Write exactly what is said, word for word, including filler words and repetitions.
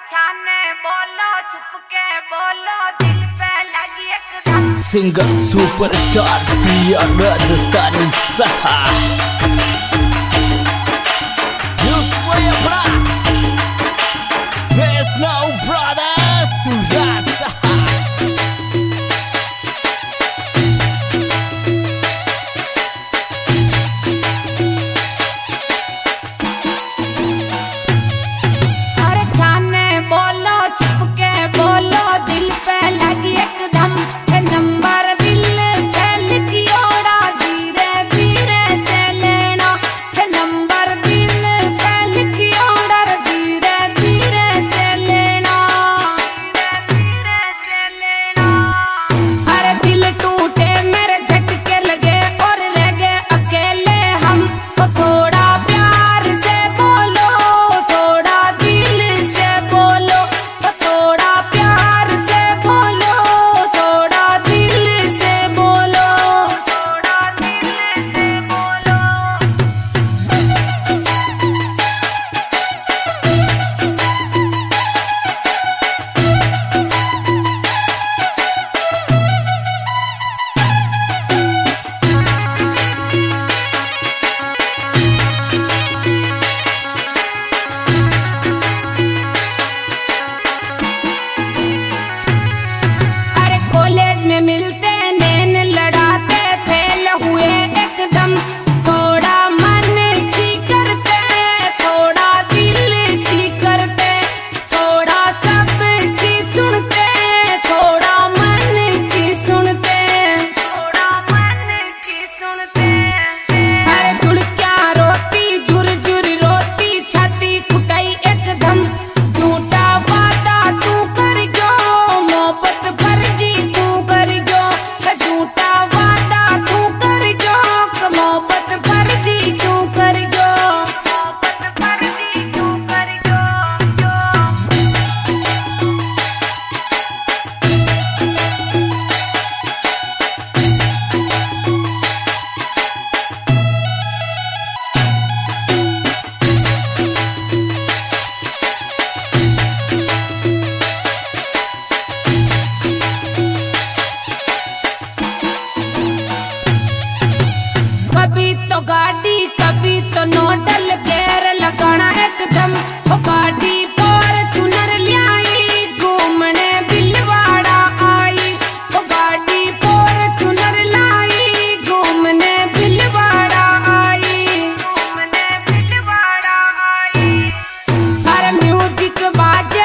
छाने बोलो चुपके बोलो दिल पे लगी एकदम सिंगर सुपरस्टार पिया राजस्थानी सहा Now brother Surasa अरे छाने बोलो चुपके बोलो दिल पे लगी एकदम नंबर दिल पे लिखी ओड़ा धीरे धीरे से लेना नंबर दिल पे लिखी ओड़ा धीरे धीरे से लेना धीरे से लेना अरे दिल टूटे मेरे झटके लगे और लगे अकेले हम थोड़ा प्यार से बोलो थोड़ा दिल से बोलो थोड़ा प्यार से बोलो थोड़ा दिल से बोलो थोड़ा दिल से बोलो अरे कॉलेज में मिलते नैन लड़ाते फेल हुए एकदम थोड़ा मन की करते थोड़ा दिल की करते थोड़ा सब की सुनते थोड़ा मन की सुनते थोड़ा मन की सुनते अरे जुड़ क्या रोती जुर जुर रोती छाती कुटाई एकदम झूठा वादा तू कर गयो मोहब्बत फर्जी तू कर गयो झूठा वादा तू कर गयो मोहब्बत फर्जी तू कर गयो मोहब्बत फर्जी तू कर गयो कभी तो गाड़ी कभी तो नोडल गेर लगाना एकदम वो गाड़ी फॉर्च्यूनर ल्याई घूमने बिलवाड़ा आई वो गाड़ी फॉर्च्यूनर लाई घूमने बिलवाड़ा आई घूमने बिलवाड़ा आई अरे म्यूजिक बाजे